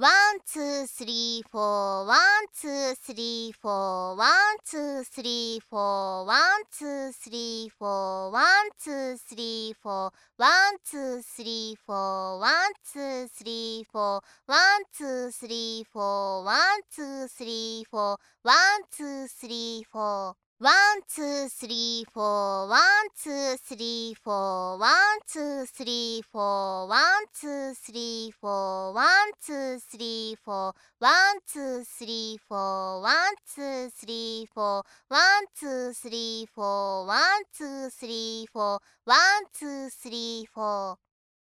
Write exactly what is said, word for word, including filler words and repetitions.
ワン、ツー、スリー、フォー、ワン、ツー、スリー、フォー、ワン、ツー、スリー、フォー、ワン、ツー、スリー、フォー、ワン、ツー、スリー、フォー、ワン、ツー、スリー、フォー、ワン、ツー、スリー、フォー、ワン、ツー、スリー、フォー、ワン、ツー、スリー、フォー、ワン、ツー、スリー、フォー、ワン、ツー、スリー、フォー、ワン、ツー、スリー、フォー、ワン、ツー、スリー、フォー、ワン、ツー、スリー、フォー、ワン、ツー、スリー、フォー、ワン、ツー、スリー、フォー、ワン、ツー、スリー、フォー、ワン、ツー、スリー、フォー、ワン、ツー、スリー、フォー、ワン、ツー、スリー、フォー。